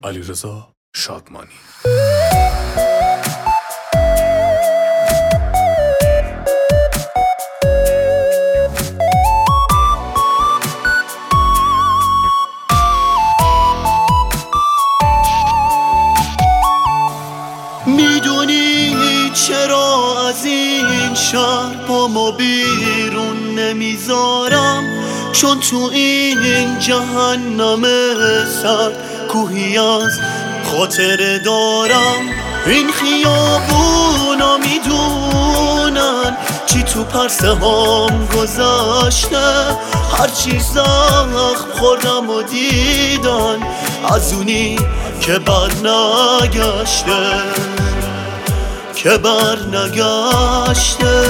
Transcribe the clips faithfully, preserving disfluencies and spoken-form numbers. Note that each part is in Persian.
علیرضا شادمانی. میدونی چرا از این شهر پامو بیرون نمیذارم؟ چون تو این جهنم سرد کوهی از خاطره دارم. این خیابونا میدونن چی تو پرسه هام گذشته، هرچی زخم خوردم و دیدن از اونی که بر نگشته که بر نگشته.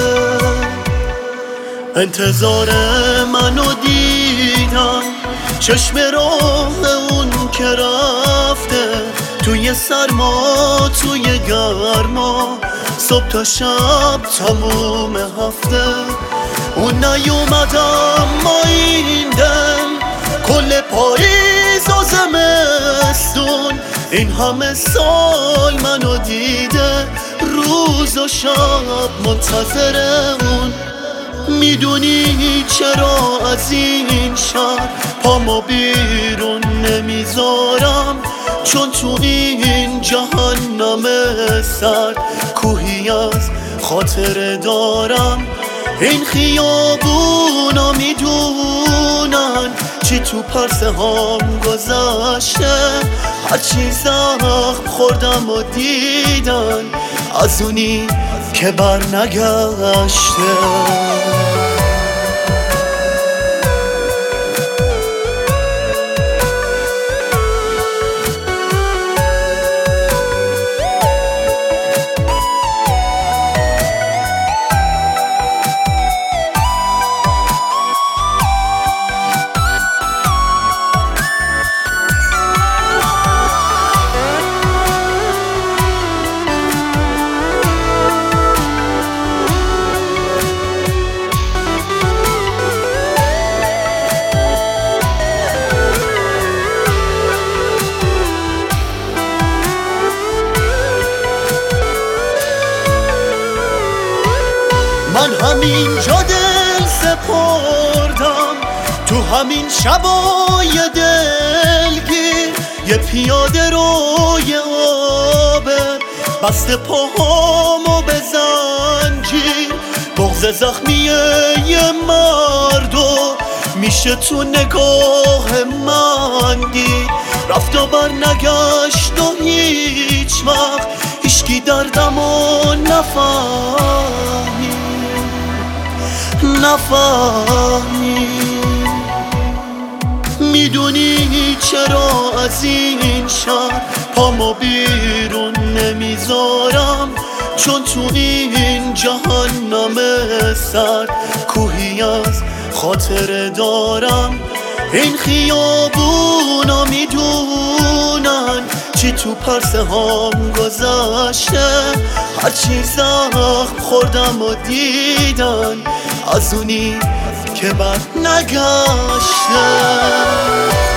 انتظار منو دیدم، چشم راه اون که رفته، توی سرما توی گرما، صبح تا شب تموم هفته. اون نیومدم ما این دل کل پاییز و زمستون، این همه سال منو دیده، روز و شب منتظر اون. میدونی چرا از این شهر پامو بیرون نمیذارم؟ چون تو این جهنم سرد کوهی از خاطره دارم. این خیابونا میدونن چی تو پرسه هام گذشته، هرچی زخم خوردم و دیدن از اونی که بر نگشته. من همینجا دل سپردم تو همین شبای دلگیر، یه پیاده روی آبه بسته پاهامو به زنجیر. بغض زخمیه یه مردو میشه تو نگاه من دید، رفت و بر نگشت و هیچ وقت هیچکی دردمو نفهمید نفهمی. میدونی چرا از این شهر پامو بیرون نمیذارم؟ چون تو این جهنم سرد کوهی از خاطره دارم. این خیابونا میدونن چی تو پرسه هام گذشته، هرچی زخم خوردم و دیدن از اونی که بر نگشته.